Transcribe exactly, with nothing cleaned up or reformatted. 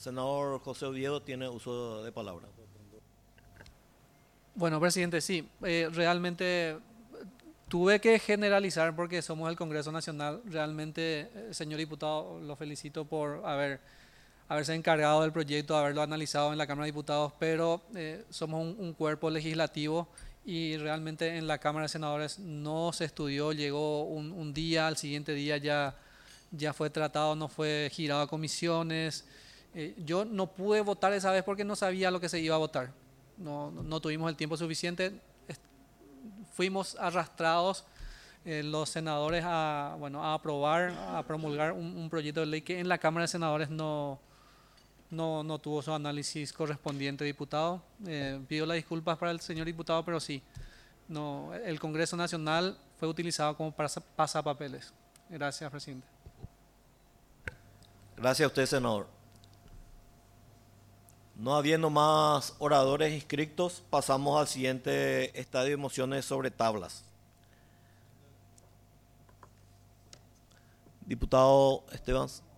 Senador José Oviedo tiene uso de palabra. Bueno, presidente, sí, eh, realmente tuve que generalizar porque somos el Congreso Nacional. Realmente, eh, señor diputado, lo felicito por haber, haberse encargado del proyecto, haberlo analizado en la Cámara de Diputados, pero eh, somos un, un cuerpo legislativo y realmente en la Cámara de Senadores no se estudió, llegó un, un día, al siguiente día ya, ya fue tratado, no fue girado a comisiones. Eh, yo no pude votar esa vez porque no sabía lo que se iba a votar. No, no, no tuvimos el tiempo suficiente. Est- Fuimos arrastrados eh, los senadores a, bueno, a aprobar, a promulgar un, un proyecto de ley que en la Cámara de Senadores no, no, no tuvo su análisis correspondiente, diputado. Eh, pido las disculpas para el señor diputado, pero sí, no, el Congreso Nacional fue utilizado como pasa- pasapapeles. Gracias, presidente. Gracias a usted, senador. No habiendo más oradores inscritos, pasamos al siguiente estadio de mociones sobre tablas. Diputado Esteban.